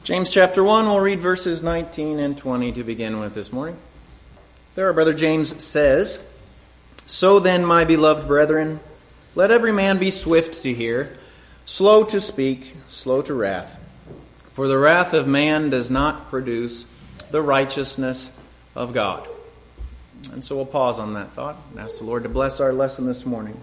James chapter 1, we'll read verses 19 and 20 to begin with this morning. There our brother James says, "So then, my beloved brethren, let every man be swift to hear, slow to speak, slow to wrath. For the wrath of man does not produce the righteousness of God." And so we'll pause on that thought and ask the Lord to bless our lesson this morning.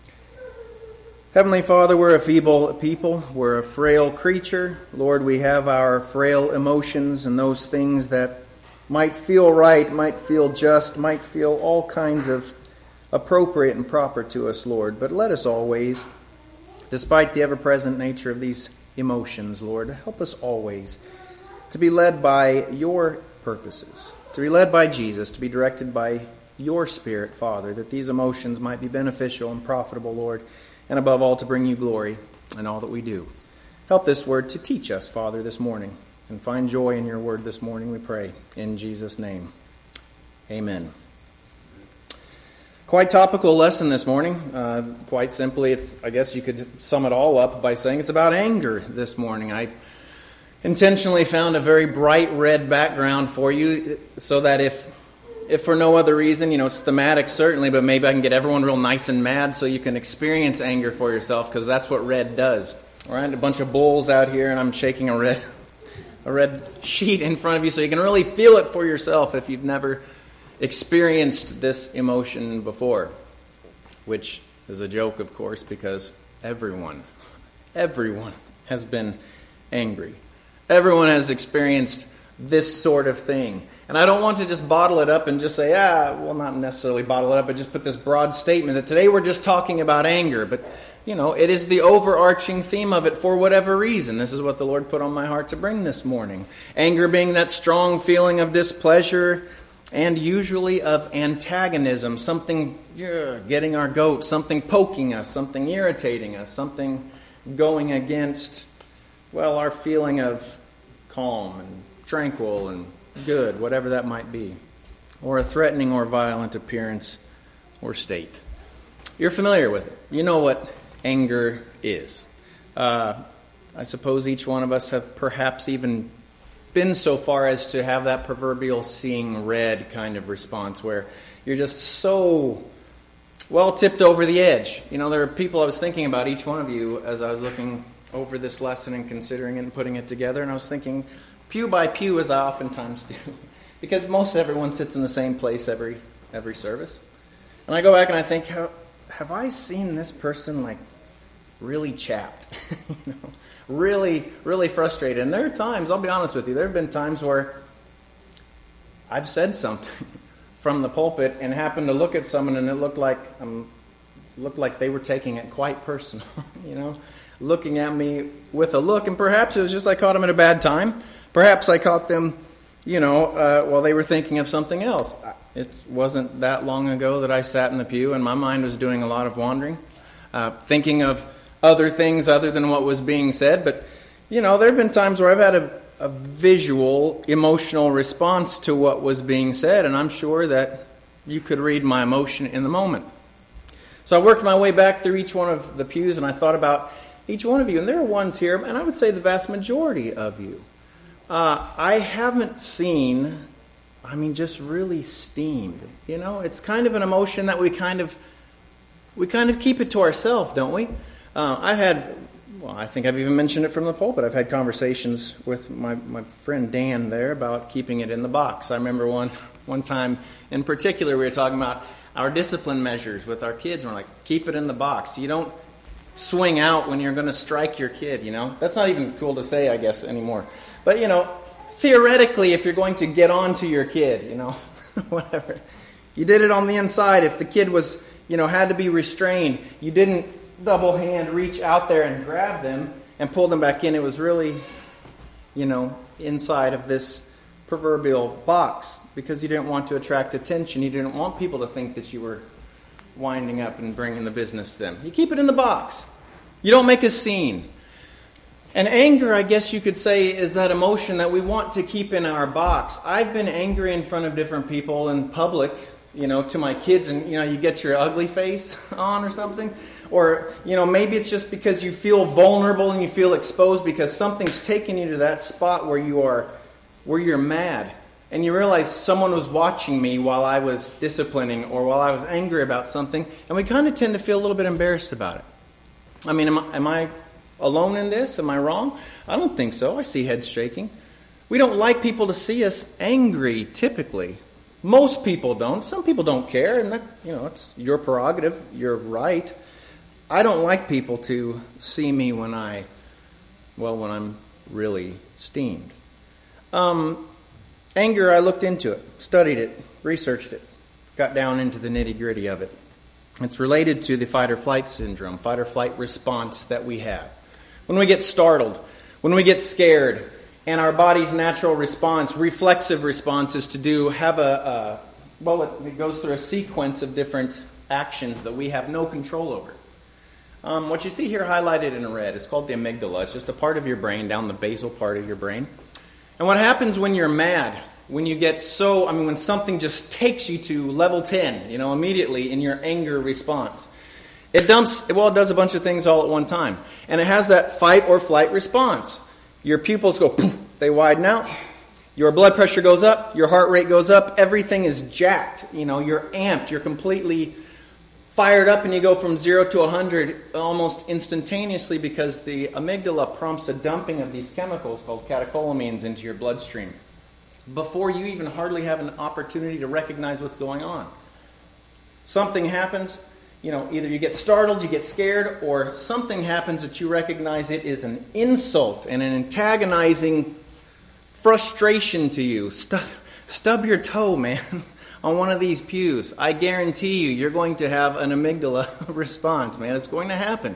Heavenly Father, we're a feeble people. We're a frail creature. Lord, we have our frail emotions and those things that might feel right, might feel just, might feel all kinds of appropriate and proper to us, Lord. But let us always, despite the ever-present nature of these emotions, Lord, help us always to be led by your purposes, to be led by Jesus, to be directed by your Spirit, Father, that these emotions might be beneficial and profitable, Lord, and above all, to bring you glory in all that we do. Help this word to teach us, Father, this morning, and find joy in your word this morning, we pray. In Jesus' name, amen. Quite topical lesson this morning. Quite simply, I guess you could sum it all up by saying it's about anger this morning. I intentionally found a very bright red background for you so that if for no other reason, it's thematic certainly, but maybe I can get everyone real nice and mad so you can experience anger for yourself, because that's what red does. All right, a bunch of bulls out here, and I'm shaking a red sheet in front of you so you can really feel it for yourself if you've never experienced this emotion before, which is a joke, of course, because everyone has been angry. Everyone has experienced this sort of thing. And I don't want to just bottle it up and just say, not necessarily bottle it up, but just put this broad statement that today we're just talking about anger. But, it is the overarching theme of it for whatever reason. This is what the Lord put on my heart to bring this morning. Anger being that strong feeling of displeasure and usually of antagonism, something getting our goat, something poking us, something irritating us, something going against, our feeling of calm and tranquil and good, whatever that might be, or a threatening or violent appearance or state. You're familiar with it. You know what anger is. I suppose each one of us have perhaps even been so far as to have that proverbial seeing red kind of response where you're just so tipped over the edge. There are people, I was thinking about each one of you as I was looking over this lesson and considering it and putting it together, and I was thinking pew by pew, as I oftentimes do, because most everyone sits in the same place every service. And I go back and I think, have I seen this person really chapped, really, really frustrated? And there are times, I'll be honest with you, there have been times where I've said something from the pulpit and happened to look at someone and it looked like they were taking it quite personal, looking at me with a look, and perhaps it was just I caught them at a bad time. Perhaps I caught them, while they were thinking of something else. It wasn't that long ago that I sat in the pew and my mind was doing a lot of wandering, thinking of other things other than what was being said. But, there have been times where I've had a visual, emotional response to what was being said, and I'm sure that you could read my emotion in the moment. So I worked my way back through each one of the pews and I thought about each one of you, and there are ones here, and I would say the vast majority of you. I haven't seen, just really steamed. It's kind of an emotion that we kind of keep it to ourselves, don't we? I think I've even mentioned it from the pulpit. I've had conversations with my friend Dan there about keeping it in the box. I remember one time in particular we were talking about our discipline measures with our kids, and we're like, keep it in the box. You don't swing out when you're going to strike your kid, That's not even cool to say, I guess, anymore. But, theoretically, if you're going to get on to your kid, whatever, you did it on the inside. If the kid was, had to be restrained, you didn't double hand reach out there and grab them and pull them back in. It was really, inside of this proverbial box because you didn't want to attract attention. You didn't want people to think that you were winding up and bringing the business to them. You keep it in the box. You don't make a scene. And anger, I guess you could say, is that emotion that we want to keep in our box. I've been angry in front of different people in public, to my kids, and, you get your ugly face on or something. Or, maybe it's just because you feel vulnerable and you feel exposed because something's taken you to that spot where you're mad. And you realize someone was watching me while I was disciplining or while I was angry about something. And we kind of tend to feel a little bit embarrassed about it. I mean, am I alone in this? Am I wrong? I don't think so. I see heads shaking. We don't like people to see us angry, typically. Most people don't. Some people don't care, and that, it's your prerogative. You're right. I don't like people to see me when I'm really steamed. Anger, I looked into it, studied it, researched it, got down into the nitty-gritty of it. It's related to the fight-or-flight syndrome, fight-or-flight response that we have. When we get startled, when we get scared, and our body's natural response, reflexive response, is to it goes through a sequence of different actions that we have no control over. What you see here highlighted in red is called the amygdala. It's just a part of your brain, down the basal part of your brain. And what happens when you're mad, when you get when something just takes you to level 10, immediately in your anger response, it does a bunch of things all at one time. And it has that fight or flight response. Your pupils go, poof, they widen out. Your blood pressure goes up. Your heart rate goes up. Everything is jacked. You're amped. You're completely fired up, and you go from 0 to 100 almost instantaneously because the amygdala prompts a dumping of these chemicals called catecholamines into your bloodstream before you even hardly have an opportunity to recognize what's going on. Something happens, either you get startled, you get scared, or something happens that you recognize it is an insult and an antagonizing frustration to you. Stub your toe, man. On one of these pews, I guarantee you're going to have an amygdala response, man. It's going to happen.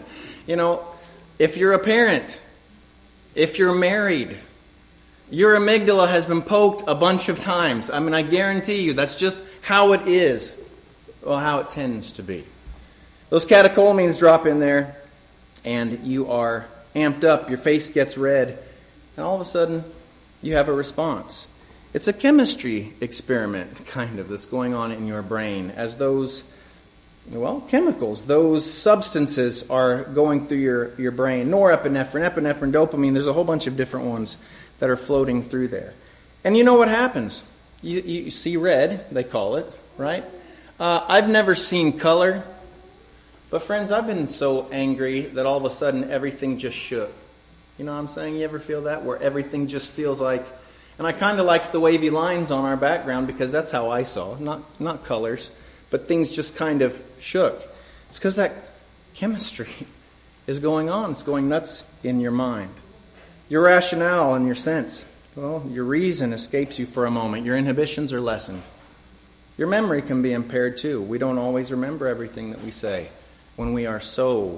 If you're a parent, if you're married, your amygdala has been poked a bunch of times. I mean, I guarantee you that's just how it is, how it tends to be. Those catecholamines drop in there, and you are amped up. Your face gets red, and all of a sudden, you have a response. It's a chemistry experiment, kind of, that's going on in your brain as those, chemicals, those substances are going through your brain. Norepinephrine, epinephrine, dopamine, there's a whole bunch of different ones that are floating through there. And you know what happens? You see red, they call it, right? I've never seen color, but friends, I've been so angry that all of a sudden everything just shook. You know what I'm saying? You ever feel that? Where everything just feels like... And I kind of liked the wavy lines on our background because that's how I saw. Not colors, but things just kind of shook. It's because that chemistry is going on. It's going nuts in your mind. Your rationale and your sense, your reason escapes you for a moment. Your inhibitions are lessened. Your memory can be impaired too. We don't always remember everything that we say when we are so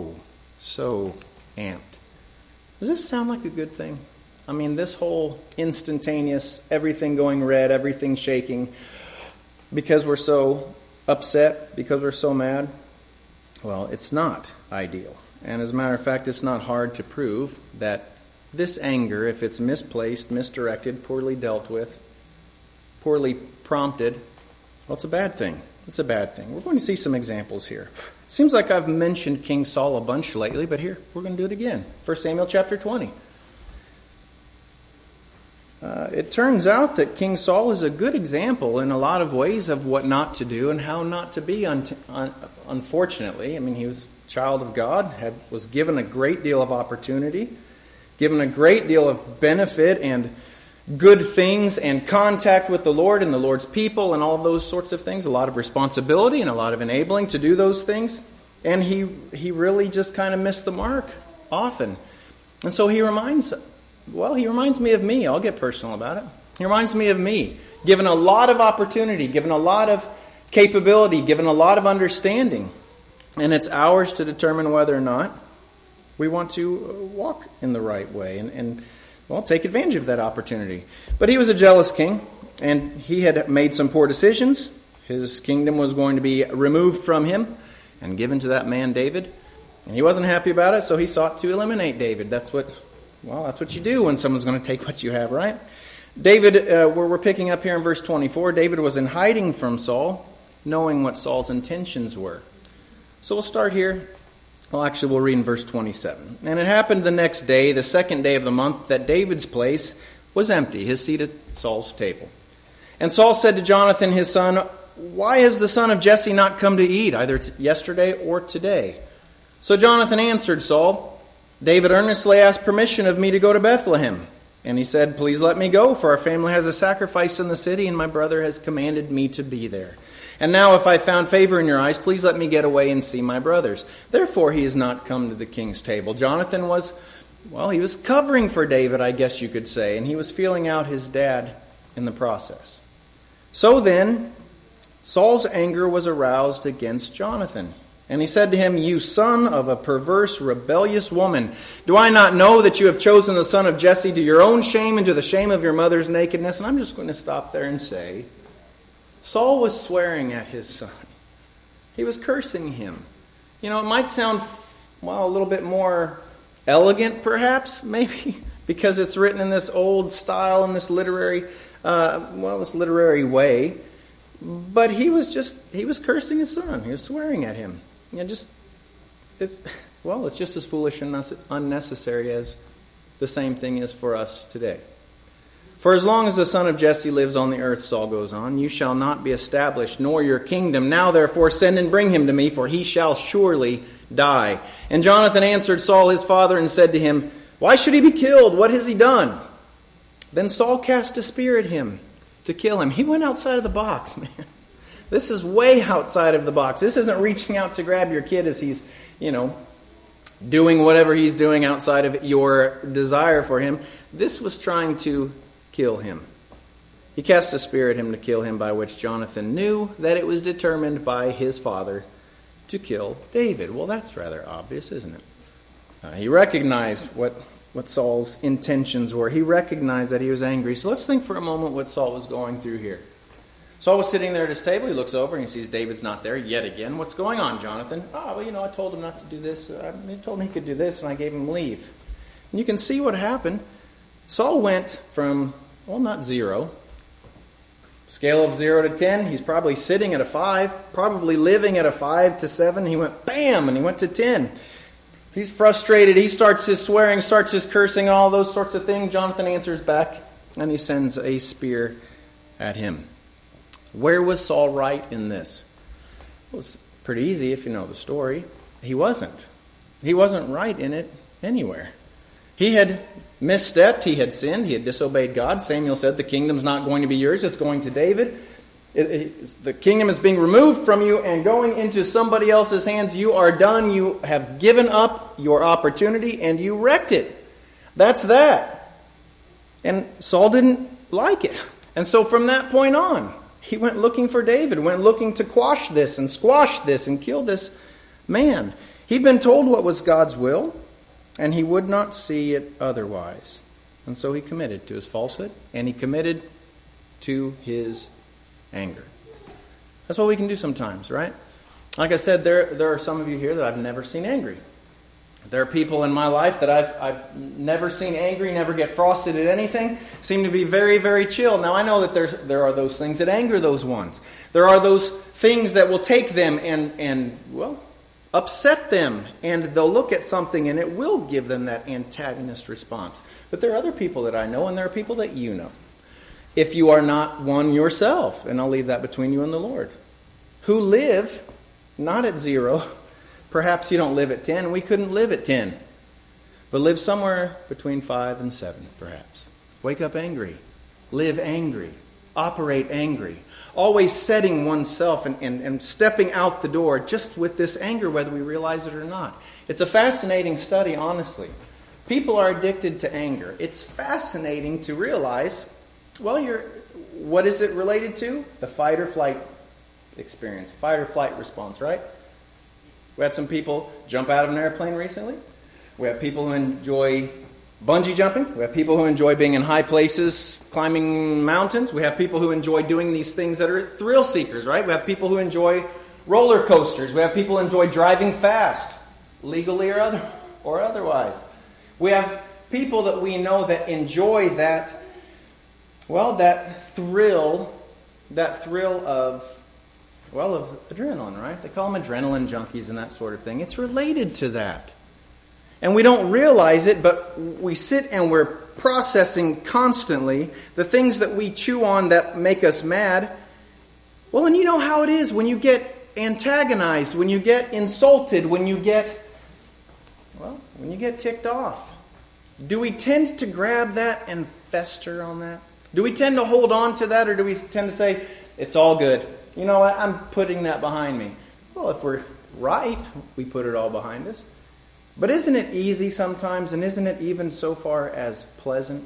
amped. Does this sound like a good thing? I mean, this whole instantaneous, everything going red, everything shaking, because we're so upset, because we're so mad, it's not ideal. And as a matter of fact, it's not hard to prove that this anger, if it's misplaced, misdirected, poorly dealt with, poorly prompted, it's a bad thing. It's a bad thing. We're going to see some examples here. It seems like I've mentioned King Saul a bunch lately, but here, we're going to do it again. 1 Samuel chapter 20. It turns out that King Saul is a good example in a lot of ways of what not to do and how not to be, unfortunately. I mean, he was a child of God, was given a great deal of opportunity, given a great deal of benefit and good things and contact with the Lord and the Lord's people and all of those sorts of things, a lot of responsibility and a lot of enabling to do those things. And he really just kind of missed the mark often. And so he reminds me of me. I'll get personal about it. He reminds me of me, given a lot of opportunity, given a lot of capability, given a lot of understanding. And it's ours to determine whether or not we want to walk in the right way and take advantage of that opportunity. But he was a jealous king, and he had made some poor decisions. His kingdom was going to be removed from him and given to that man David. And he wasn't happy about it, so he sought to eliminate David. That's what you do when someone's going to take what you have, right? David, we're picking up here in verse 24, David was in hiding from Saul, knowing what Saul's intentions were. So we'll start here Well, actually, we'll read in verse 27. And it happened the next day, the second day of the month, that David's place was empty, his seat at Saul's table. And Saul said to Jonathan his son, "Why has the son of Jesse not come to eat, either yesterday or today?" So Jonathan answered Saul, "David earnestly asked permission of me to go to Bethlehem. And he said, 'Please let me go, for our family has a sacrifice in the city, and my brother has commanded me to be there. And now if I found favor in your eyes, please let me get away and see my brothers.' Therefore he has not come to the king's table." Jonathan was covering for David, I guess you could say, and he was feeling out his dad in the process. So then, Saul's anger was aroused against Jonathan. And he said to him, "You son of a perverse, rebellious woman, do I not know that you have chosen the son of Jesse to your own shame and to the shame of your mother's nakedness?" And I'm just going to stop there and say, Saul was swearing at his son. He was cursing him. You know, it might sound, a little bit more elegant perhaps, maybe, because it's written in this old style, in this literary way. But he was cursing his son. He was swearing at him. It's just as foolish and unnecessary as the same thing is for us today. "For as long as the son of Jesse lives on the earth," Saul goes on, "you shall not be established, nor your kingdom. Now therefore send and bring him to me, for he shall surely die." And Jonathan answered Saul his father and said to him, "Why should he be killed? What has he done?" Then Saul cast a spear at him to kill him. He went outside of the box, man. This is way outside of the box. This isn't reaching out to grab your kid as he's, doing whatever he's doing outside of your desire for him. This was trying to kill him. He cast a spear at him to kill him, by which Jonathan knew that it was determined by his father to kill David. Well, that's rather obvious, isn't it? He recognized what Saul's intentions were. He recognized that he was angry. So let's think for a moment what Saul was going through here. Saul was sitting there at his table. He looks over and he sees David's not there yet again. "What's going on, Jonathan?" I told him not to do this. He told me he could do this, and I gave him leave. And you can see what happened. Saul went from, not 0. Scale of 0 to 10, he's probably sitting at a 5, probably living at a 5 to 7. He went bam, and he went to 10. He's frustrated. He starts his swearing, starts his cursing, all those sorts of things. Jonathan answers back, and he sends a spear at him. Where was Saul right in this? Well, it's pretty easy if you know the story. He wasn't. He wasn't right in it anywhere. He had misstepped. He had sinned. He had disobeyed God. Samuel said, "The kingdom's not going to be yours. It's going to David. The kingdom is being removed from you and going into somebody else's hands. You are done. You have given up your opportunity and you wrecked it." That's that. And Saul didn't like it. And so from that point on, he went looking for David, went looking to quash this and squash this and kill this man. He'd been told what was God's will, and he would not see it otherwise. And so he committed to his falsehood, and he committed to his anger. That's what we can do sometimes, right? Like I said, there are some of you here that I've never seen angry. There are people in my life that I've never seen angry, never get frosted at anything, seem to be very, very chill. Now, I know that there are those things that anger those ones. There are those things that will take them and upset them, and they'll look at something and it will give them that antagonist response. But there are other people that I know, and there are people that you know. If you are not one yourself, and I'll leave that between you and the Lord, who live not at 0, perhaps you don't live at 10, we couldn't live at 10, but live somewhere between 5 and 7, perhaps. Wake up angry, live angry, operate angry, always setting oneself and stepping out the door just with this anger, whether we realize it or not. It's a fascinating study, honestly. People are addicted to anger. It's fascinating to realize, what is it related to? The fight or flight experience, fight or flight response, right? We had some people jump out of an airplane recently. We have people who enjoy bungee jumping. We have people who enjoy being in high places, climbing mountains. We have people who enjoy doing these things that are thrill seekers, right? We have people who enjoy roller coasters. We have people who enjoy driving fast, legally or otherwise. We have people that we know that enjoy that thrill of Well, of adrenaline, right? They call them adrenaline junkies and that sort of thing. It's related to that. And we don't realize it, but we sit and we're processing constantly the things that we chew on that make us mad. Well, and you know how it is when you get antagonized, when you get insulted, when you get ticked off. Do we tend to grab that and fester on that? Do we tend to hold on to that, or do we tend to say, it's all good? You know what? I'm putting that behind me. Well, if we're right, we put it all behind us. But isn't it easy sometimes, and isn't it even so far as pleasant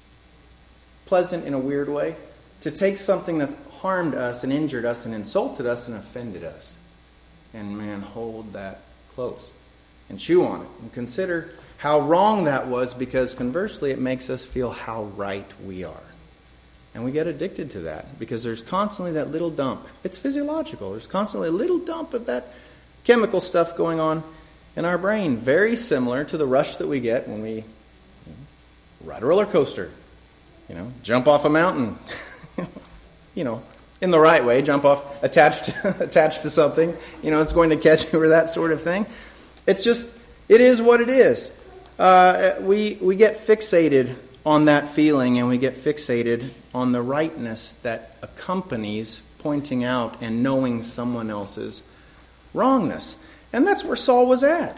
in a weird way, to take something that's harmed us and injured us and insulted us and offended us, and man, hold that close and chew on it and consider how wrong that was, because conversely it makes us feel how right we are. And we get addicted to that because there's constantly that little dump. It's physiological. There's constantly a little dump of that chemical stuff going on in our brain, very similar to the rush that we get when we ride a roller coaster, jump off a mountain, in the right way, jump off attached to something, it's going to catch you or that sort of thing. It's just, it is what it is. We get fixated on that feeling, and we get fixated on the rightness that accompanies pointing out and knowing someone else's wrongness. And that's where Saul was at.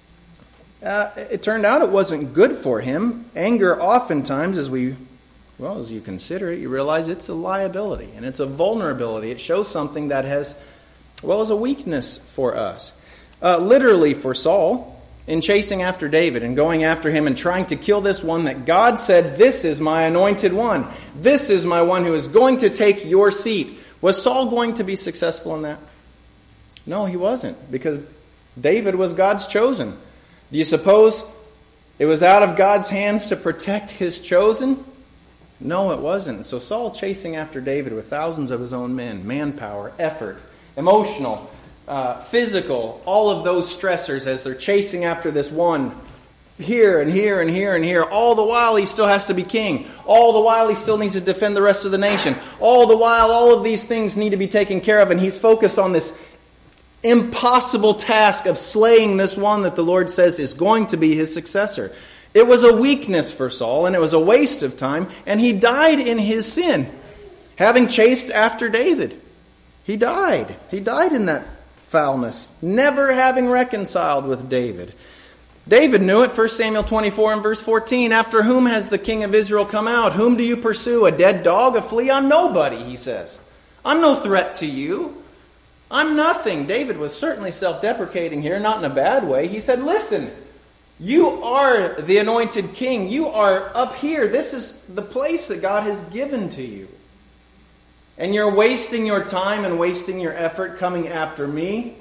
It turned out it wasn't good for him. Anger oftentimes, as you consider it, you realize it's a liability and it's a vulnerability. It shows something that is a weakness for us. Literally for Saul, in chasing after David and going after him and trying to kill this one that God said, this is my anointed one. This is my one who is going to take your seat. Was Saul going to be successful in that? No, he wasn't, because David was God's chosen. Do you suppose it was out of God's hands to protect his chosen? No, it wasn't. So Saul chasing after David with thousands of his own men, manpower, effort, emotional, physical, all of those stressors as they're chasing after this one here and here and here and here. All the while he still has to be king. All the while he still needs to defend the rest of the nation. All the while all of these things need to be taken care of, and he's focused on this impossible task of slaying this one that the Lord says is going to be his successor. It was a weakness for Saul, and it was a waste of time, and he died in his sin, having chased after David. He died. He died in that foulness, never having reconciled with David. David knew it, 1 Samuel 24 and verse 14. After whom has the king of Israel come out? Whom do you pursue? A dead dog? A flea? I'm nobody, he says. I'm no threat to you. I'm nothing. David was certainly self-deprecating here, not in a bad way. He said, listen, you are the anointed king. You are up here. This is the place that God has given to you. And you're wasting your time and wasting your effort coming after me.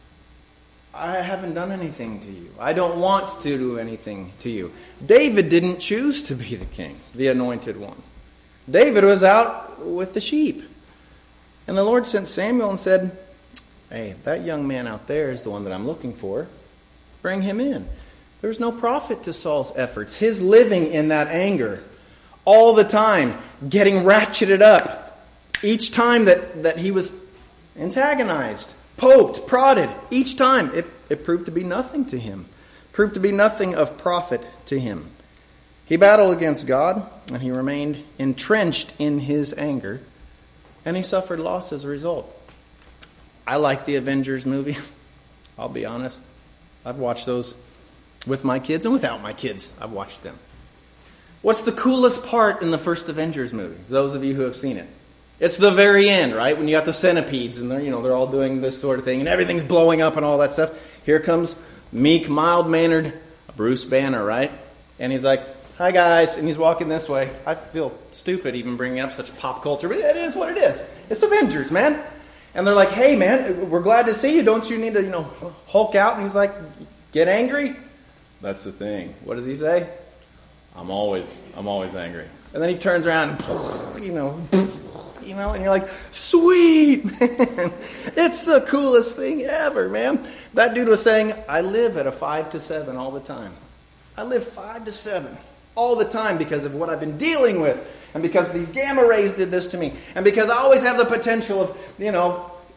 I haven't done anything to you. I don't want to do anything to you. David didn't choose to be the king, the anointed one. David was out with the sheep. And the Lord sent Samuel and said, hey, that young man out there is the one that I'm looking for. Bring him in. There's no profit to Saul's efforts. His living in that anger all the time, getting ratcheted up. Each time that he was antagonized, poked, prodded, each time it proved to be nothing to him. Proved to be nothing of profit to him. He battled against God, and he remained entrenched in his anger, and he suffered loss as a result. I like the Avengers movies. I'll be honest. I've watched those with my kids and without my kids. I've watched them. What's the coolest part in the first Avengers movie? Those of you who have seen it. It's the very end, right? When you got the centipedes and they're all doing this sort of thing and everything's blowing up and all that stuff. Here comes meek, mild-mannered Bruce Banner, right? And he's like, hi guys, and he's walking this way. I feel stupid even bringing up such pop culture, but it is what it is. It's Avengers, man. And they're like, hey man, we're glad to see you. Don't you need to, Hulk out? And he's like, get angry? That's the thing. What does he say? I'm always angry. And then he turns around and, and you're like, sweet, man. It's the coolest thing ever, man. That dude was saying, I live at a 5 to 7 all the time. I live 5 to 7 all the time because of what I've been dealing with. And because these gamma rays did this to me. And because I always have the potential of,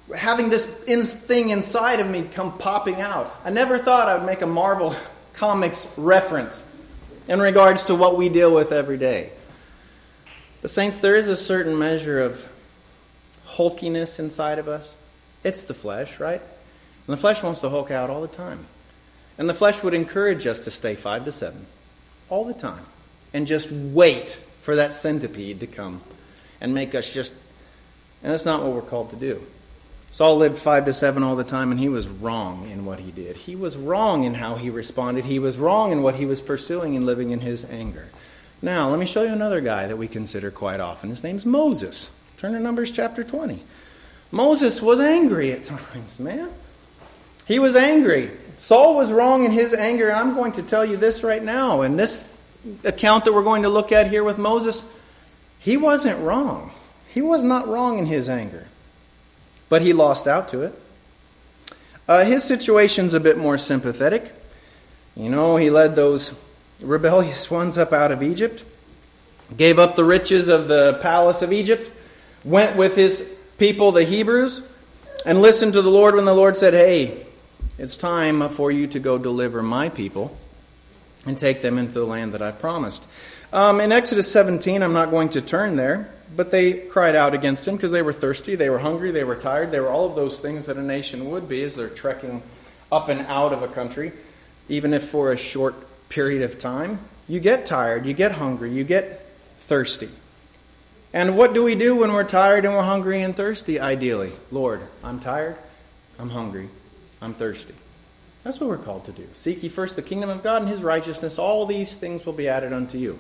having this thing inside of me come popping out. I never thought I would make a Marvel Comics reference in regards to what we deal with every day. But saints, there is a certain measure of hulkiness inside of us. It's the flesh, right? And the flesh wants to hulk out all the time. And the flesh would encourage us to stay 5 to 7 all the time and just wait for that centipede to come and make us just... And that's not what we're called to do. Saul lived 5 to 7 all the time, and he was wrong in what he did. He was wrong in how he responded. He was wrong in what he was pursuing and living in his anger. Now, let me show you another guy that we consider quite often. His name's Moses. Turn to Numbers chapter 20. Moses was angry at times, man. He was angry. Saul was wrong in his anger, and I'm going to tell you this right now. In this account that we're going to look at here with Moses, he wasn't wrong. He was not wrong in his anger. But he lost out to it. His situation's a bit more sympathetic. You know, he led those rebellious ones up out of Egypt, gave up the riches of the palace of Egypt, went with his people, the Hebrews, and listened to the Lord when the Lord said, hey, it's time for you to go deliver my people and take them into the land that I've promised. In Exodus 17, I'm not going to turn there, but they cried out against him because they were thirsty, they were hungry, they were tired. They were all of those things that a nation would be as they're trekking up and out of a country, even if for a short period of time. You get tired, you get hungry, you get thirsty. And what do we do when we're tired and we're hungry and thirsty, ideally? Lord, I'm tired, I'm hungry, I'm thirsty. That's what we're called to do. Seek ye first the kingdom of God and his righteousness. All these things will be added unto you.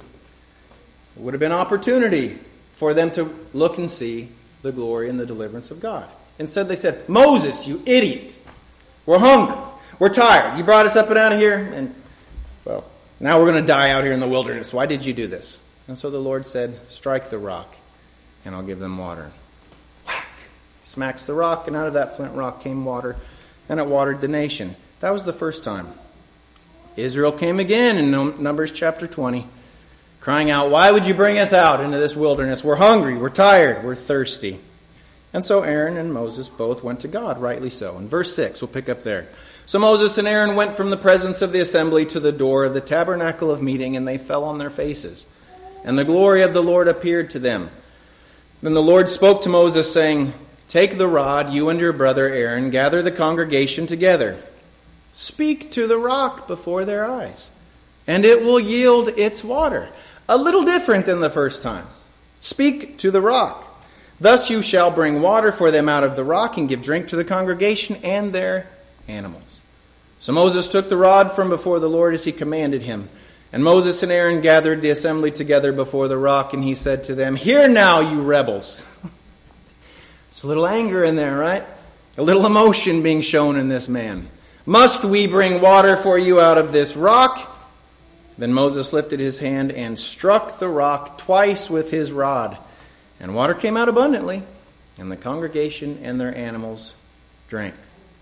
It would have been opportunity for them to look and see the glory and the deliverance of God. Instead they said, Moses, you idiot. We're hungry. We're tired. You brought us up and out of here. And, well, now we're going to die out here in the wilderness. Why did you do this? And so the Lord said, strike the rock and I'll give them water. Whack. Smacks the rock, and out of that flint rock came water, and it watered the nation. That was the first time. Israel came again in Numbers chapter 20, crying out, why would you bring us out into this wilderness? We're hungry, we're tired, we're thirsty. And so Aaron and Moses both went to God, rightly so. In verse 6, we'll pick up there. So Moses and Aaron went from the presence of the assembly to the door of the tabernacle of meeting, and they fell on their faces. And the glory of the Lord appeared to them. Then the Lord spoke to Moses, saying, take the rod, you and your brother Aaron, gather the congregation together. Speak to the rock before their eyes, and it will yield its water. A little different than the first time. Speak to the rock. Thus you shall bring water for them out of the rock and give drink to the congregation and their animals. So Moses took the rod from before the Lord as he commanded him. And Moses and Aaron gathered the assembly together before the rock, and he said to them, hear now, you rebels. It's a little anger in there, right? A little emotion being shown in this man. Must we bring water for you out of this rock? Then Moses lifted his hand and struck the rock twice with his rod. And water came out abundantly, and the congregation and their animals drank.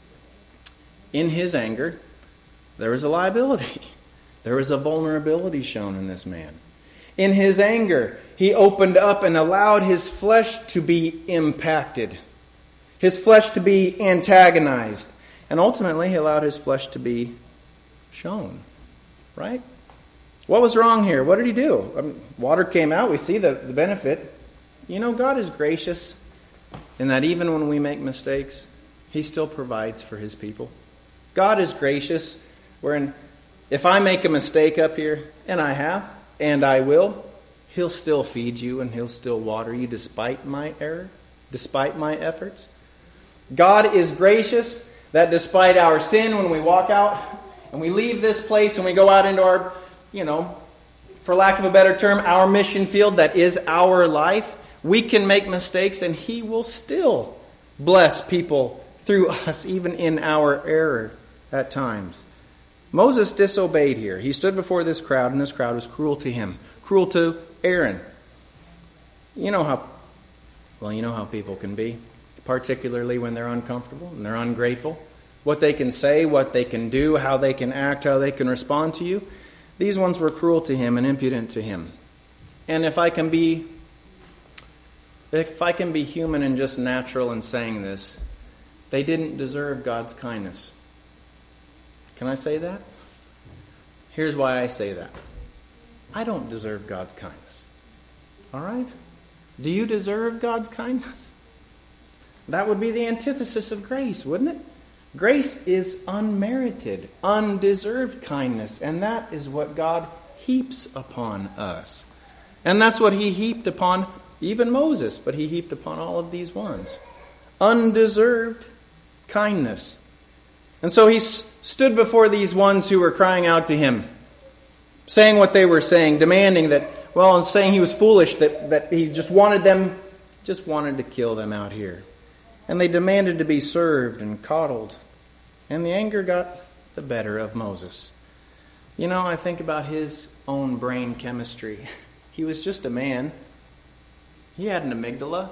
In his anger, there was a liability. There was a vulnerability shown in this man. In his anger, he opened up and allowed his flesh to be impacted. His flesh to be antagonized. And ultimately, he allowed his flesh to be shown. Right? What was wrong here? What did he do? Water came out. We see the benefit. You know, God is gracious in that even when we make mistakes, he still provides for his people. God is gracious wherein if I make a mistake up here, and I have, and I will, he'll still feed you and he'll still water you despite my error, despite my efforts. God is gracious that despite our sin, when we walk out and we leave this place and we go out into our, for lack of a better term, our mission field that is our life, we can make mistakes and he will still bless people through us, even in our error at times. Moses disobeyed here. He stood before this crowd, and this crowd was cruel to him, cruel to Aaron. You know how people can be, particularly when they're uncomfortable and they're ungrateful. What they can say, what they can do, how they can act, how they can respond to you. These ones were cruel to him and impudent to him. And if I can be human and just natural in saying this, They didn't deserve God's kindness. Can I say that? Here's why I say that. I don't deserve God's kindness. All right? Do you deserve God's kindness? That would be the antithesis of grace, wouldn't it? Grace is unmerited, undeserved kindness, and that is what God heaps upon us. And that's what He heaped upon even Moses, but He heaped upon all of these ones. Undeserved kindness. And so He stood before these ones who were crying out to Him, saying what they were saying, demanding that, and saying He was foolish, that He just wanted to kill them out here. And they demanded to be served and coddled. And the anger got the better of Moses. I think about his own brain chemistry. He was just a man. He had an amygdala.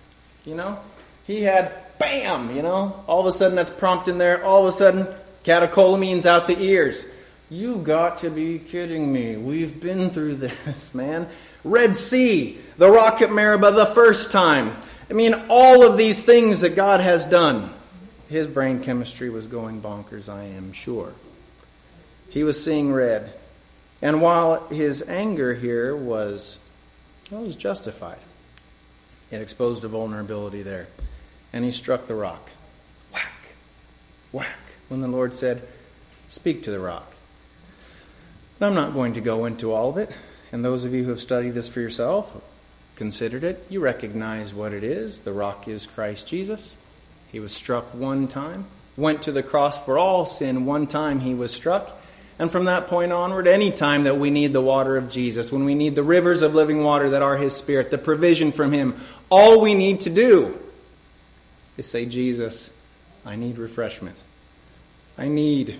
He had, bam, all of a sudden that's prompt in there. All of a sudden, catecholamines out the ears. You've got to be kidding me. We've been through this, man. Red Sea, the rock at Meribah the first time. All of these things that God has done. His brain chemistry was going bonkers, I am sure. He was seeing red. And while his anger here was justified, it exposed a vulnerability there. And he struck the rock. Whack, whack. When the Lord said, speak to the rock. And I'm not going to go into all of it. And those of you who have studied this for yourself, considered it, you recognize what it is. The rock is Christ Jesus. He was struck one time. Went to the cross for all sin one time he was struck. And from that point onward, any time that we need the water of Jesus, when we need the rivers of living water that are His Spirit, the provision from Him, all we need to do is say, Jesus, I need refreshment. I need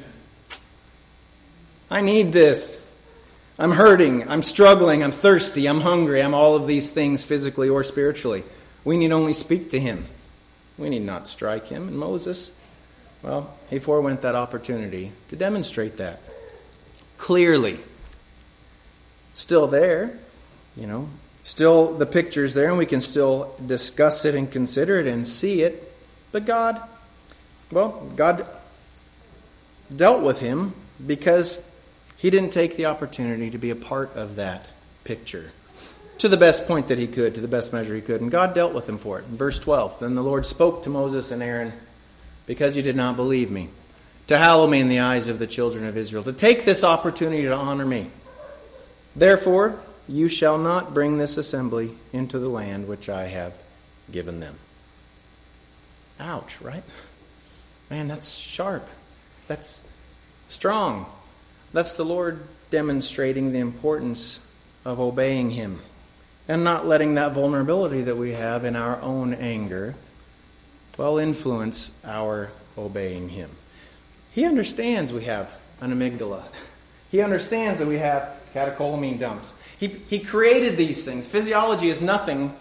this. I'm hurting, I'm struggling, I'm thirsty, I'm hungry, I'm all of these things physically or spiritually. We need only speak to Him. We need not strike Him. And Moses, he forewent that opportunity to demonstrate that. Clearly. Still there, still the picture's there, and we can still discuss it and consider it and see it. But God dealt with him because He didn't take the opportunity to be a part of that picture to the best point that He could, to the best measure He could. And God dealt with him for it. In verse 12, then the Lord spoke to Moses and Aaron, because you did not believe me, to hallow me in the eyes of the children of Israel, to take this opportunity to honor me. Therefore, you shall not bring this assembly into the land which I have given them. Ouch, right? Man, that's sharp. That's strong. That's the Lord demonstrating the importance of obeying Him and not letting that vulnerability that we have in our own anger, influence our obeying Him. He understands we have an amygdala. He understands that we have catecholamine dumps. He created these things. Physiology is nothing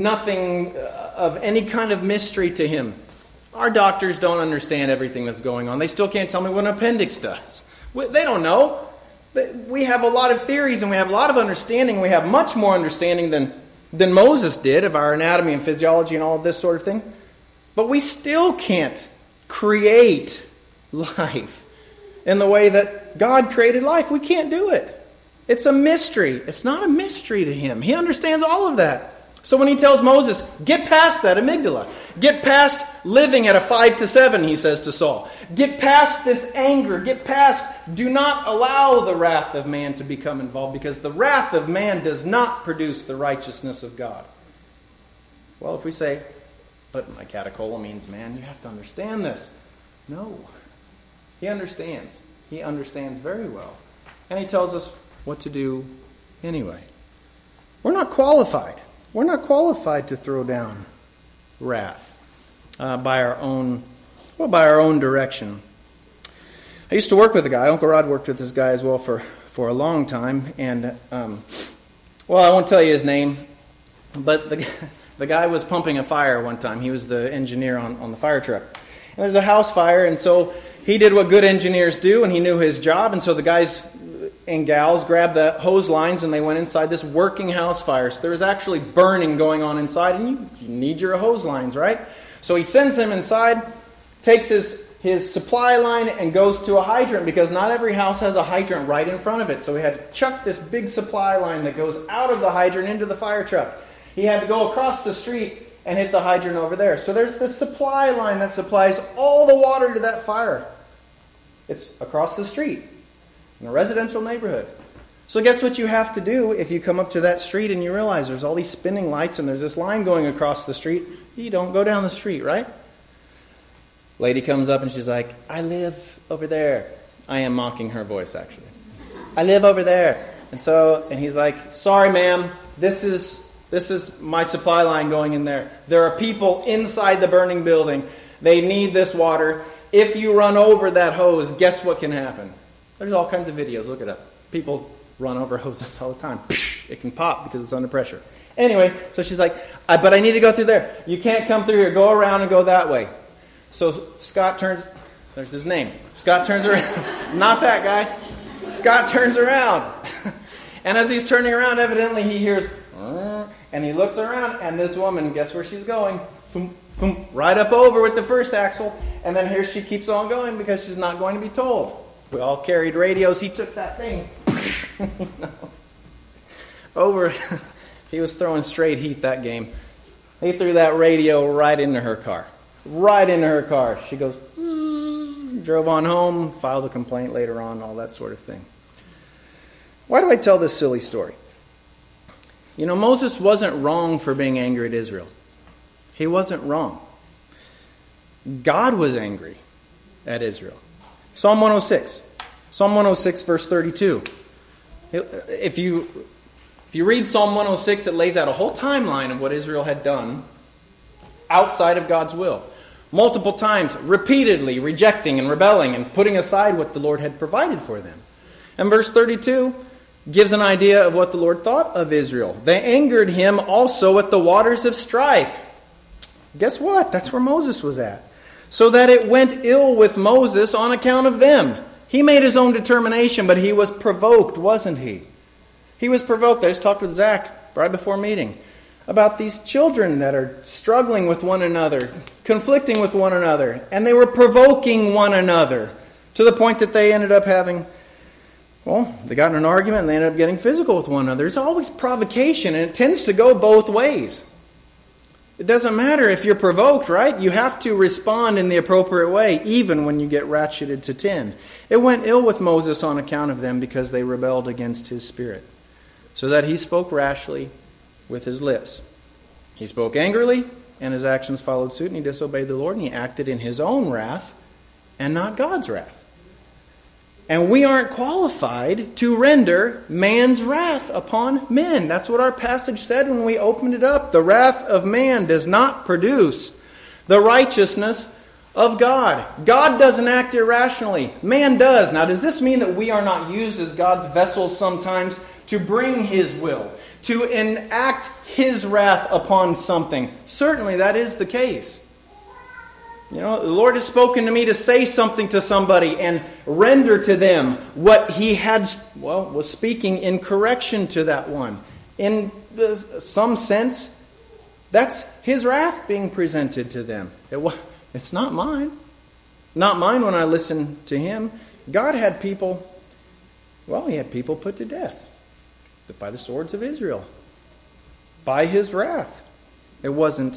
of any kind of mystery to Him. Our doctors don't understand everything that's going on. They still can't tell me what an appendix does. They don't know. We have a lot of theories and we have a lot of understanding. We have much more understanding than Moses did of our anatomy and physiology and all of this sort of thing. But we still can't create life in the way that God created life. We can't do it. It's a mystery. It's not a mystery to Him. He understands all of that. So when He tells Moses, get past that amygdala. Get past living at a 5 to 7, He says to Saul. Get past this anger. Get past, do not allow the wrath of man to become involved, because the wrath of man does not produce the righteousness of God. Well, if we say, but my catecholamines, man, you have to understand this. No. He understands. He understands very well. And He tells us what to do anyway. We're not qualified. We're not qualified to throw down wrath by our own direction. I used to work with a guy. Uncle Rod worked with this guy as well for a long time. And, I won't tell you his name, but the guy was pumping a fire one time. He was the engineer on the fire truck. And there's a house fire, and so he did what good engineers do, and he knew his job. And so the guys and gals grabbed the hose lines and they went inside this working house fire. So there was actually burning going on inside, and you need your hose lines, right? So he sends them inside, takes his supply line and goes to a hydrant, because not every house has a hydrant right in front of it. So he had to chuck this big supply line that goes out of the hydrant into the fire truck. He had to go across the street and hit the hydrant over there. So there's this supply line that supplies all the water to that fire. It's across the street in a residential neighborhood. So guess what you have to do if you come up to that street and you realize there's all these spinning lights and there's this line going across the street? You don't go down the street, right? Lady comes up and she's like, I live over there. I am mocking her voice, actually. I live over there. And he's like, sorry, ma'am, this is my supply line going in there. There are people inside the burning building. They need this water. If you run over that hose, guess what can happen? There's all kinds of videos. Look it up. People run over hoses all the time. It can pop because it's under pressure. Anyway, so she's like, but I need to go through there. You can't come through here. Go around and go that way. So Scott turns, there's his name. Scott turns around. Not that guy. Scott turns around. And as he's turning around, evidently he hears, and he looks around, and this woman, guess where she's going? Boom, boom, right up over with the first axle. And then here she keeps on going because she's not going to be told. We all carried radios. He took that thing over. He was throwing straight heat that game. He threw that radio right into her car. Right into her car. She goes, drove on home, filed a complaint later on, all that sort of thing. Why do I tell this silly story? You know, Moses wasn't wrong for being angry at Israel. He wasn't wrong. God was angry at Israel. Psalm 106. Psalm 106, verse 32. If you read Psalm 106, it lays out a whole timeline of what Israel had done outside of God's will. Multiple times, repeatedly rejecting and rebelling and putting aside what the Lord had provided for them. And verse 32 gives an idea of what the Lord thought of Israel. They angered him also at the waters of strife. Guess what? That's where Moses was at. So that it went ill with Moses on account of them. He made his own determination, but he was provoked, wasn't he? He was provoked. I just talked with Zach right before meeting about these children that are struggling with one another, conflicting with one another, and they were provoking one another to the point that they ended up having, they got in an argument and they ended up getting physical with one another. There's always provocation, and it tends to go both ways. It doesn't matter if you're provoked, right? You have to respond in the appropriate way, even when you get ratcheted to 10. It went ill with Moses on account of them because they rebelled against his spirit, so that he spoke rashly with his lips. He spoke angrily, and his actions followed suit, and he disobeyed the Lord, and he acted in his own wrath and not God's wrath. And we aren't qualified to render man's wrath upon men. That's what our passage said when we opened it up. The wrath of man does not produce the righteousness of God. God doesn't act irrationally. Man does. Now, does this mean that we are not used as God's vessels sometimes to bring his will, to enact his wrath upon something? Certainly that is the case. You know, the Lord has spoken to me to say something to somebody and render to them what he was speaking in correction to that one. In some sense, that's his wrath being presented to them. It's not mine. Not mine when I listen to him. God had people, he had people put to death by the swords of Israel, by his wrath. It wasn't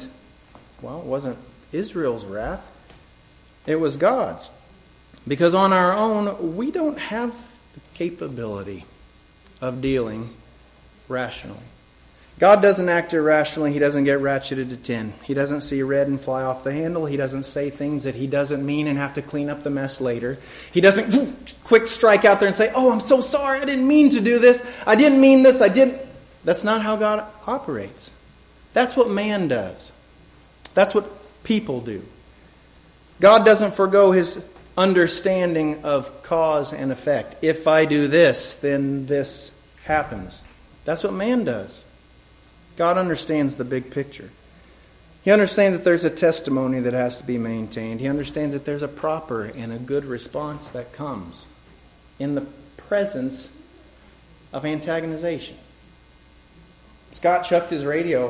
Israel's wrath. It was God's. Because on our own, we don't have the capability of dealing rationally. God doesn't act irrationally. He doesn't get ratcheted to 10. He doesn't see red and fly off the handle. He doesn't say things that he doesn't mean and have to clean up the mess later. He doesn't quick strike out there and say, I'm so sorry. I didn't mean to do this. I didn't mean this. I didn't. That's not how God operates. That's what man does. That's what people do. God doesn't forgo his understanding of cause and effect. If I do this, then this happens. That's what man does. God understands the big picture. He understands that there's a testimony that has to be maintained. He understands that there's a proper and a good response that comes in the presence of antagonization. Scott chucked his radio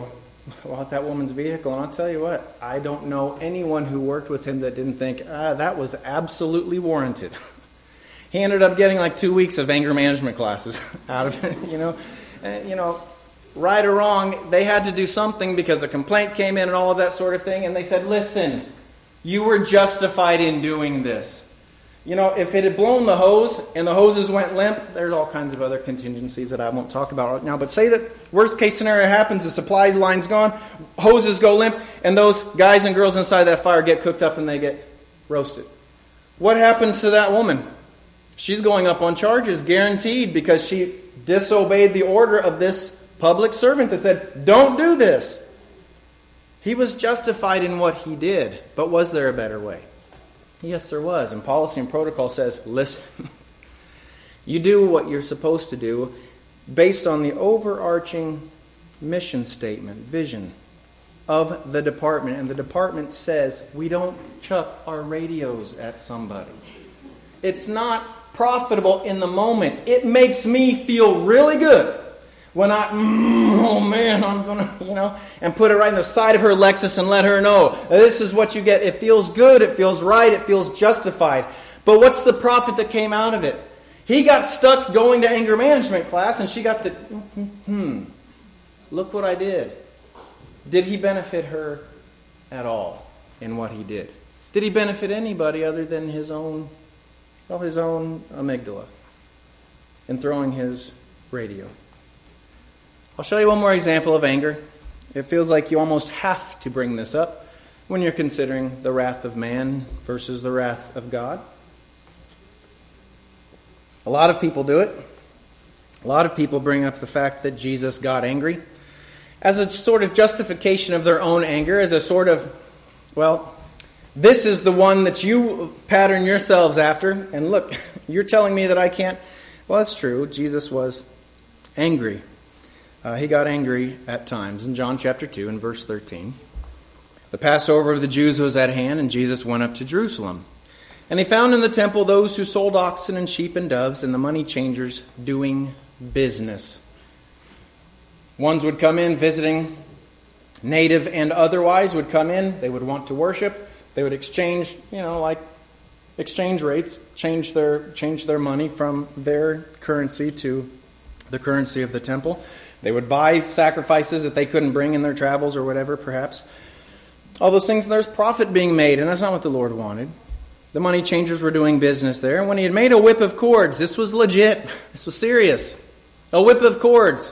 at that woman's vehicle, and I'll tell you what, I don't know anyone who worked with him that didn't think, that was absolutely warranted. He ended up getting like 2 weeks of anger management classes out of it, right or wrong, they had to do something because a complaint came in and all of that sort of thing, and they said, listen, you were justified in doing this. If it had blown the hose and the hoses went limp, there's all kinds of other contingencies that I won't talk about right now. But say that worst case scenario happens, the supply line's gone, hoses go limp, and those guys and girls inside that fire get cooked up and they get roasted. What happens to that woman? She's going up on charges, guaranteed, because she disobeyed the order of this public servant that said, don't do this. He was justified in what he did, but was there a better way? Yes, there was. And policy and protocol says, listen, you do what you're supposed to do based on the overarching mission statement, vision of the department. And the department says, we don't chuck our radios at somebody. It's not profitable in the moment. It makes me feel really good when I'm going to, and put it right in the side of her Lexus and let her know, this is what you get. It feels good, it feels right, it feels justified. But what's the profit that came out of it? He got stuck going to anger management class, and she got the, look what I did. Did he benefit her at all in what he did? Did he benefit anybody other than his own amygdala in throwing his radio? I'll show you one more example of anger. It feels like you almost have to bring this up when you're considering the wrath of man versus the wrath of God. A lot of people do it. A lot of people bring up the fact that Jesus got angry as a sort of justification of their own anger, as a sort of, this is the one that you pattern yourselves after, and look, you're telling me that I can't. Well, that's true. Jesus was angry. He got angry at times. In John chapter 2 and verse 13, the Passover of the Jews was at hand, and Jesus went up to Jerusalem. And he found in the temple those who sold oxen and sheep and doves, and the money changers doing business. Ones would come in visiting, native and otherwise would come in. They would want to worship. They would exchange, like exchange rates, change their money from their currency to the currency of the temple. They would buy sacrifices that they couldn't bring in their travels or whatever, perhaps. All those things, there's profit being made, and that's not what the Lord wanted. The money changers were doing business there. And when he had made a whip of cords, this was legit. This was serious. A whip of cords.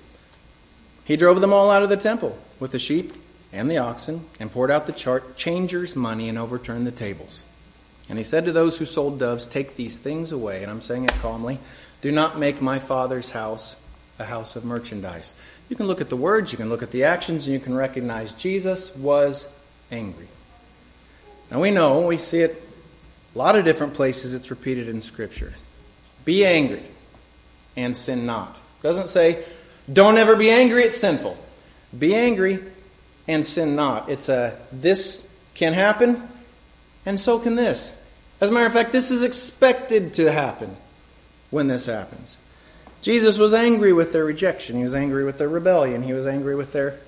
He drove them all out of the temple with the sheep and the oxen and poured out the changers' money and overturned the tables. And he said to those who sold doves, take these things away. And I'm saying it calmly. Do not make my Father's house a house of merchandise. You can look at the words, you can look at the actions, and you can recognize Jesus was angry. Now we see it a lot of different places. It's repeated in Scripture. Be angry and sin not. It doesn't say, don't ever be angry, it's sinful. Be angry and sin not. It's this can happen, and so can this. As a matter of fact, this is expected to happen when this happens. Jesus was angry with their rejection. He was angry with their rebellion. He was angry with their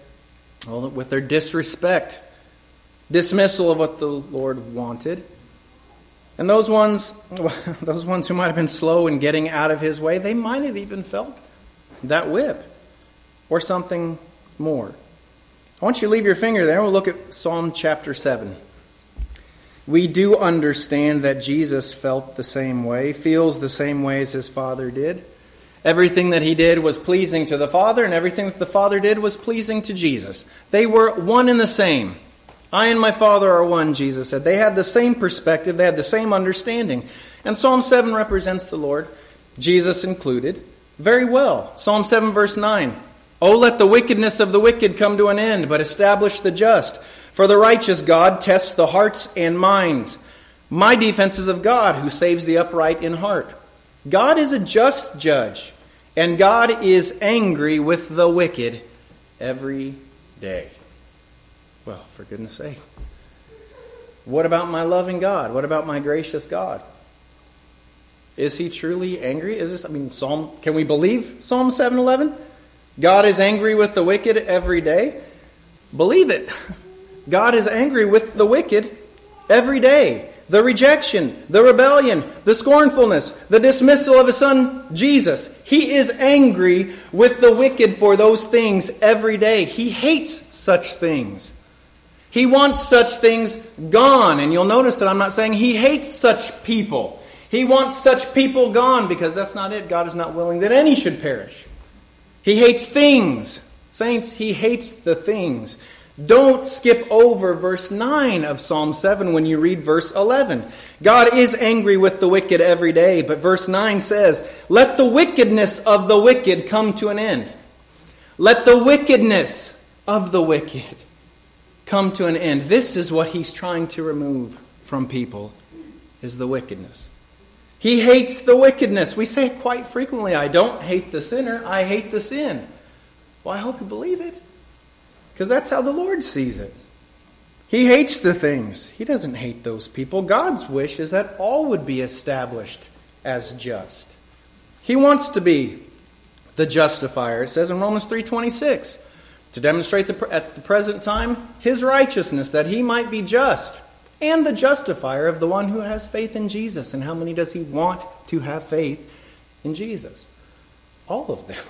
disrespect, dismissal of what the Lord wanted. And those ones who might have been slow in getting out of his way, they might have even felt that whip or something more. I want you to leave your finger there. We'll look at Psalm chapter 7. We do understand that Jesus felt the same way, feels the same way as his Father did. Everything that he did was pleasing to the Father, and everything that the Father did was pleasing to Jesus. They were one and the same. I and my Father are one, Jesus said. They had the same perspective. They had the same understanding. And Psalm 7 represents the Lord, Jesus included, very well. Psalm 7 verse 9. Oh, let the wickedness of the wicked come to an end, but establish the just. For the righteous God tests the hearts and minds. My defense is of God, who saves the upright in heart. God is a just judge, and God is angry with the wicked every day. Well, for goodness sake. What about my loving God? What about my gracious God? Is he truly angry? Can we believe Psalm 7:11? God is angry with the wicked every day. believe it. God is angry with the wicked every day. The rejection, the rebellion, the scornfulness, the dismissal of His Son, Jesus. He is angry with the wicked for those things every day. He hates such things. He wants such things gone. And you'll notice that I'm not saying He hates such people. He wants such people gone because that's not it. God is not willing that any should perish. He hates things. Saints, He hates the things. Don't skip over verse 9 of Psalm 7 when you read verse 11. God is angry with the wicked every day, but verse 9 says, "Let the wickedness of the wicked come to an end." Let the wickedness of the wicked come to an end. This is what He's trying to remove from people, is the wickedness. He hates the wickedness. We say it quite frequently. I don't hate the sinner, I hate the sin. Well, I hope you believe it. Because that's how the Lord sees it. He hates the things. He doesn't hate those people. God's wish is that all would be established as just. He wants to be the justifier. It says in Romans 3:26, to demonstrate at the present time His righteousness, that He might be just and the justifier of the one who has faith in Jesus. And how many does He want to have faith in Jesus? All of them.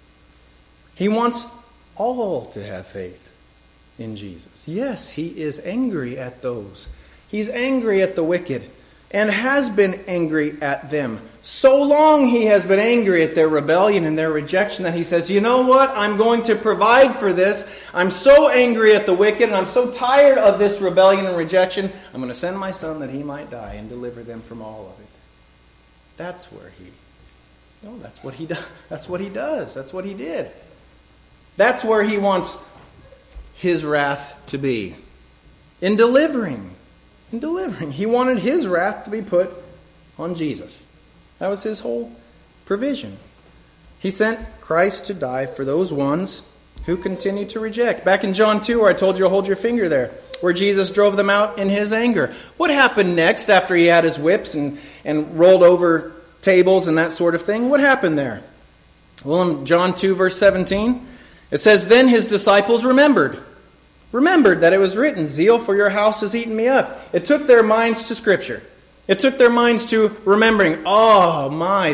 He wants all to have faith in Jesus. Yes, He is angry at those. He's angry at the wicked and has been angry at them. So long He has been angry at their rebellion and their rejection that He says, you know what? I'm going to provide for this. I'm so angry at the wicked and I'm so tired of this rebellion and rejection. I'm going to send my Son that He might die and deliver them from all of it. That's where that's what He does. That's what He does. That's what He did. That's where He wants His wrath to be. In delivering. He wanted His wrath to be put on Jesus. That was His whole provision. He sent Christ to die for those ones who continue to reject. Back in John 2, where I told you to hold your finger there, where Jesus drove them out in His anger. What happened next after He had His whips and rolled over tables and that sort of thing? What happened there? Well, in John 2, verse 17, it says, then His disciples remembered that it was written, zeal for your house has eaten me up. It took their minds to Scripture. It took their minds to remembering, oh my,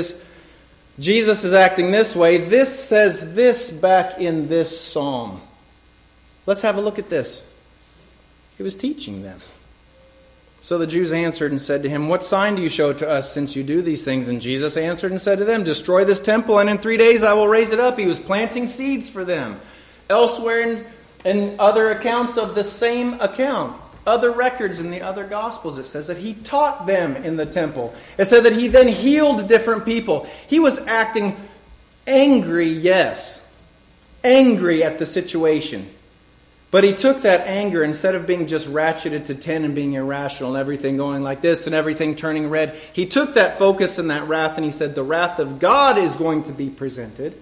Jesus is acting this way. This says this back in this psalm. Let's have a look at this. He was teaching them. So the Jews answered and said to Him, what sign do you show to us since you do these things? And Jesus answered and said to them, destroy this temple, and in 3 days I will raise it up. He was planting seeds for them. Elsewhere in other accounts of the same account, other records in the other Gospels, it says that He taught them in the temple. It said that He then healed different people. He was acting angry, yes. Angry at the situation. But He took that anger, instead of being just ratcheted to 10 and being irrational and everything going like this and everything turning red, He took that focus and that wrath and He said, the wrath of God is going to be presented.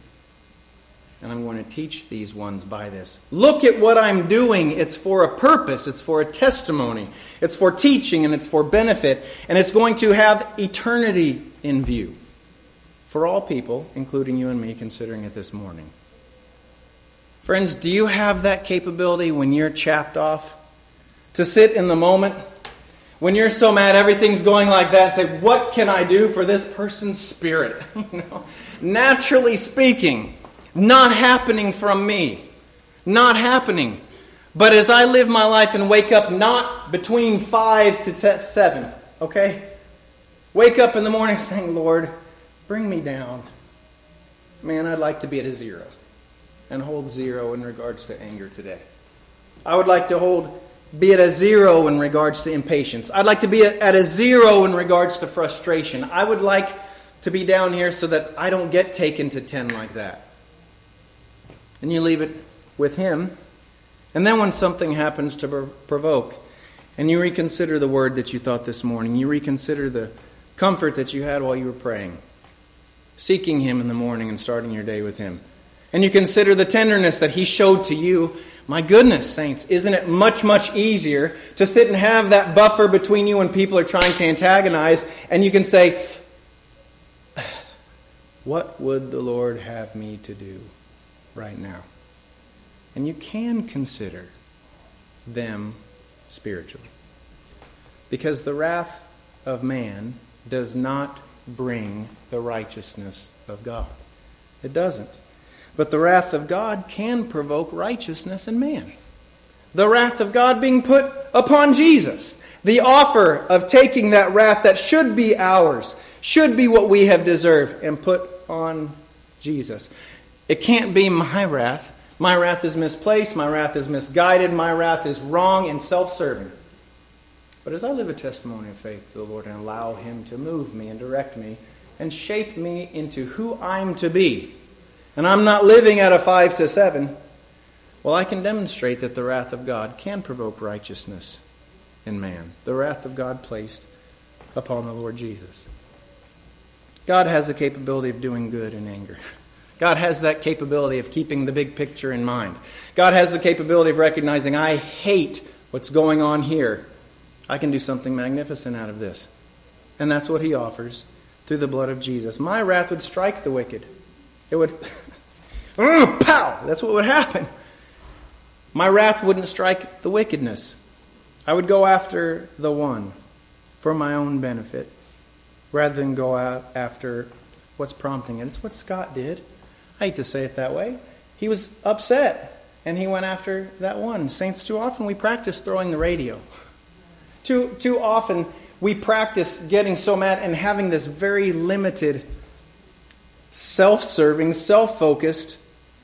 And I'm going to teach these ones by this. Look at what I'm doing. It's for a purpose. It's for a testimony. It's for teaching and it's for benefit. And it's going to have eternity in view. For all people, including you and me, considering it this morning. Friends, do you have that capability when you're chapped off? To sit in the moment? When you're so mad everything's going like that and say, what can I do for this person's spirit? Naturally speaking, not happening from me. Not happening. But as I live my life and wake up not between 5 to 7, okay? Wake up in the morning saying, Lord, bring me down. Man, I'd like to be at a 0. And hold 0 in regards to anger today. I would like to be at a 0 in regards to impatience. I'd like to be at a 0 in regards to frustration. I would like to be down here so that I don't get taken to 10 like that. And you leave it with Him. And then when something happens to provoke, and you reconsider the word that you thought this morning, you reconsider the comfort that you had while you were praying, seeking Him in the morning and starting your day with Him. And you consider the tenderness that He showed to you. My goodness, saints, isn't it much, much easier to sit and have that buffer between you when people are trying to antagonize, and you can say, what would the Lord have me to do right now? And you can consider them spiritual. Because the wrath of man does not bring the righteousness of God. It doesn't. But the wrath of God can provoke righteousness in man. The wrath of God being put upon Jesus. The offer of taking that wrath that should be ours, should be what we have deserved, and put on Jesus. It can't be my wrath. My wrath is misplaced. My wrath is misguided. My wrath is wrong and self-serving. But as I live a testimony of faith to the Lord and allow Him to move me and direct me and shape me into who I'm to be, and I'm not living at a 5 to 7, well, I can demonstrate that the wrath of God can provoke righteousness in man. The wrath of God placed upon the Lord Jesus. God has the capability of doing good in anger. God has that capability of keeping the big picture in mind. God has the capability of recognizing, I hate what's going on here. I can do something magnificent out of this. And that's what He offers through the blood of Jesus. My wrath would strike the wicked. It would, pow! That's what would happen. My wrath wouldn't strike the wickedness. I would go after the one for my own benefit rather than go out after what's prompting it. It's what Scott did. I hate to say it that way. He was upset and he went after that one. Saints, too often we practice throwing the radio. Too often we practice getting so mad and having this very limited, self-serving, self-focused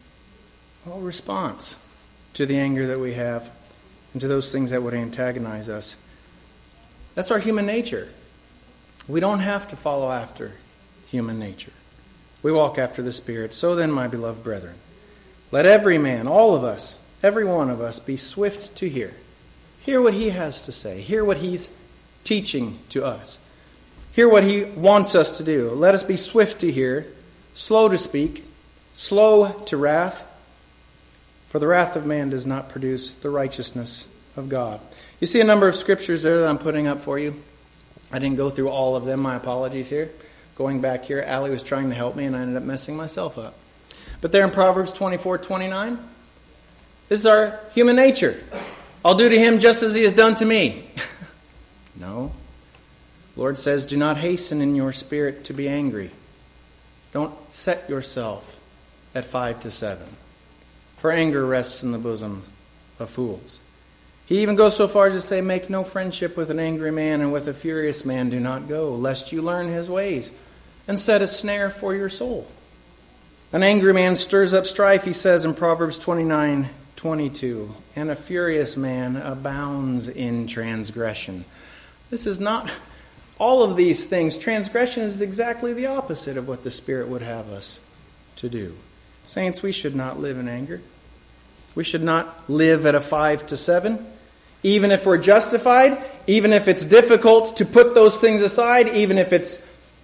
response to the anger that we have and to those things that would antagonize us. That's our human nature. We don't have to follow after human nature. We walk after the Spirit. So then, my beloved brethren, let every man, all of us, every one of us, be swift to hear. Hear what he has to say. Hear what he's teaching to us. Hear what he wants us to do. Let us be swift to hear, slow to speak, slow to wrath. For the wrath of man does not produce the righteousness of God. You see a number of scriptures there that I'm putting up for you. I didn't go through all of them. My apologies here. Going back here, Allie was trying to help me and I ended up messing myself up. But there in Proverbs 24:29, this is our human nature. I'll do to him just as he has done to me. No. The Lord says, do not hasten in your spirit to be angry. Don't set yourself at 5 to 7. For anger rests in the bosom of fools. He even goes so far as to say, make no friendship with an angry man, and with a furious man do not go, lest you learn his ways, and set a snare for your soul. An angry man stirs up strife, he says in Proverbs 29:22, and a furious man abounds in transgression. This is not all of these things. Transgression is exactly the opposite of what the Spirit would have us to do. Saints, we should not live in anger. We should not live at a 5 to 7. Even if we're justified, even if it's difficult to put those things aside, even if it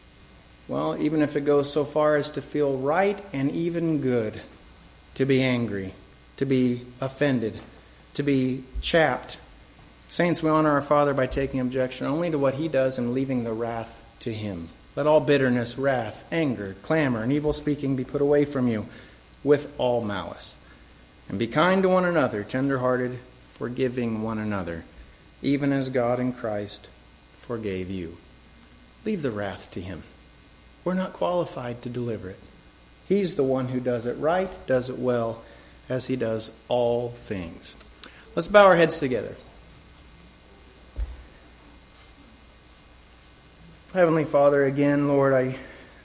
goes so far as to feel right and even good to be angry, to be offended, to be chapped. Saints, we honor our Father by taking objection only to what He does and leaving the wrath to Him. Let all bitterness, wrath, anger, clamor, and evil speaking be put away from you with all malice. And be kind to one another, tender-hearted, forgiving one another, even as God in Christ forgave you. Leave the wrath to Him. We're not qualified to deliver it. He's the one who does it right, does it well, as He does all things. Let's bow our heads together. Heavenly Father, again, Lord,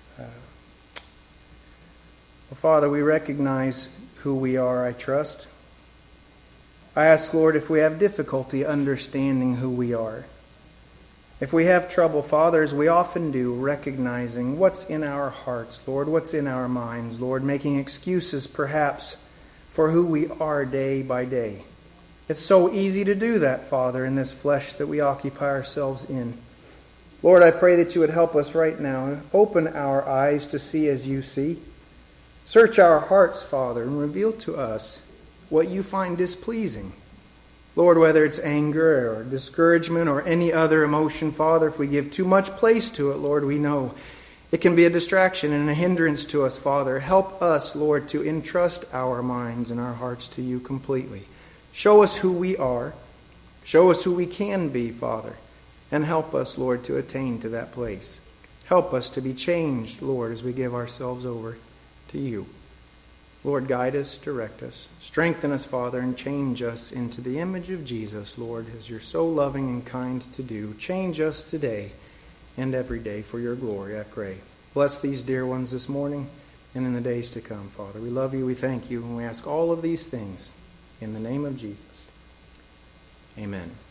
Father, we recognize who we are, I trust. I ask, Lord, if we have difficulty understanding who we are, if we have trouble, Father, as we often do, recognizing what's in our hearts, Lord, what's in our minds, Lord, making excuses perhaps for who we are day by day. It's so easy to do that, Father, in this flesh that we occupy ourselves in. Lord, I pray that you would help us right now. Open our eyes to see as you see. Search our hearts, Father, and reveal to us what you find displeasing. Lord, whether it's anger or discouragement or any other emotion, Father, if we give too much place to it, Lord, we know It can be a distraction and a hindrance to us, Father. Help us, Lord, to entrust our minds and our hearts to you completely. Show us who we are. Show us who we can be, Father. And help us, Lord, to attain to that place. Help us to be changed, Lord, as we give ourselves over to you. Lord, guide us, direct us, strengthen us, Father, and change us into the image of Jesus, Lord, as you're so loving and kind to do. Change us today and every day for your glory, I pray. Bless these dear ones this morning and in the days to come, Father. We love you, we thank you, and we ask all of these things in the name of Jesus. Amen.